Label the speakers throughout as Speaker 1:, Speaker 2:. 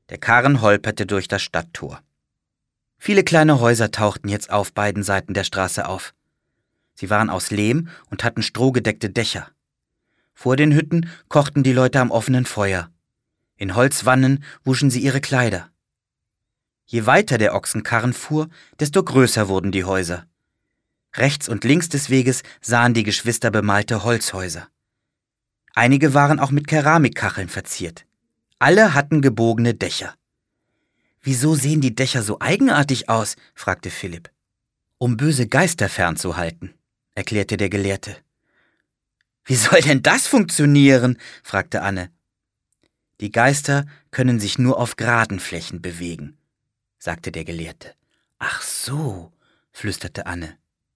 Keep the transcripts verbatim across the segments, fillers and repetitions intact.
Speaker 1: Der Karren holperte durch das Stadttor. Viele kleine Häuser tauchten jetzt auf beiden Seiten der Straße auf. Sie waren aus Lehm und hatten strohgedeckte Dächer. Vor den Hütten kochten die Leute am offenen Feuer. In Holzwannen wuschen sie ihre Kleider. Je weiter der Ochsenkarren fuhr, desto größer wurden die Häuser. Rechts und links des Weges sahen die Geschwister bemalte Holzhäuser. Einige waren auch mit Keramikkacheln verziert. Alle hatten gebogene Dächer. »Wieso sehen die Dächer so eigenartig aus?« fragte Philipp. »Um böse Geister fernzuhalten«, erklärte der Gelehrte. »Wie soll denn das funktionieren?« fragte Anne. »Die Geister können sich nur auf geraden Flächen bewegen«, sagte der Gelehrte. »Ach so«, flüsterte Anne.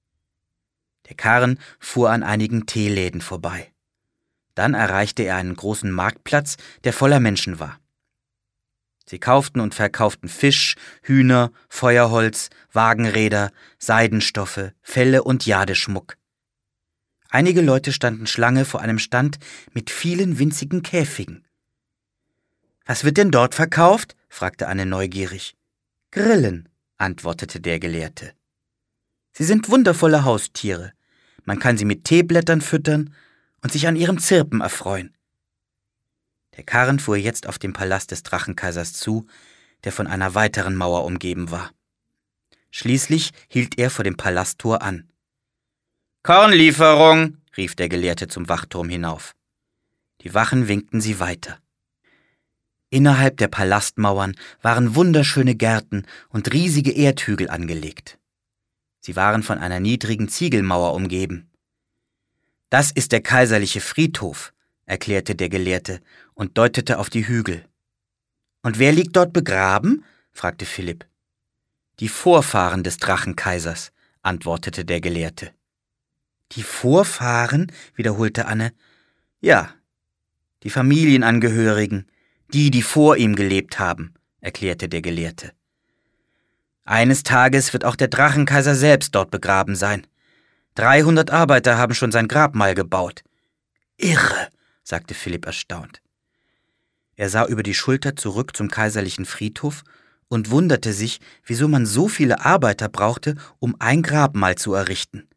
Speaker 1: Der Karren fuhr an einigen Teeläden vorbei. Dann erreichte er einen großen Marktplatz, der voller Menschen war. Sie kauften und verkauften Fisch, Hühner, Feuerholz, Wagenräder, Seidenstoffe, Felle und Jadeschmuck. Einige Leute standen Schlange vor einem Stand mit vielen winzigen Käfigen. »Was wird denn dort verkauft?« fragte Anne neugierig. »Grillen«, antwortete der Gelehrte. »Sie sind wundervolle Haustiere. Man kann sie mit Teeblättern füttern und sich an ihrem Zirpen erfreuen.« Der Karren fuhr jetzt auf den Palast des Drachenkaisers zu, der von einer weiteren Mauer umgeben war. Schließlich hielt er vor dem Palasttor an. »Kornlieferung«, rief der Gelehrte zum Wachturm hinauf. Die Wachen winkten sie weiter. Innerhalb der Palastmauern waren wunderschöne Gärten und riesige Erdhügel angelegt. Sie waren von einer niedrigen Ziegelmauer umgeben. »Das ist der kaiserliche Friedhof«, erklärte der Gelehrte und deutete auf die Hügel. »Und wer liegt dort begraben?« fragte Philipp. »Die Vorfahren des Drachenkaisers«, antwortete der Gelehrte. »Die Vorfahren?« wiederholte Anne. »Ja, die Familienangehörigen, die, die vor ihm gelebt haben«, erklärte der Gelehrte. »Eines Tages wird auch der Drachenkaiser selbst dort begraben sein. Dreihundert Arbeiter haben schon sein Grabmal gebaut.« »Irre«, sagte Philipp erstaunt. Er sah über die Schulter zurück zum kaiserlichen Friedhof und wunderte sich, wieso man so viele Arbeiter brauchte, um ein Grabmal zu errichten.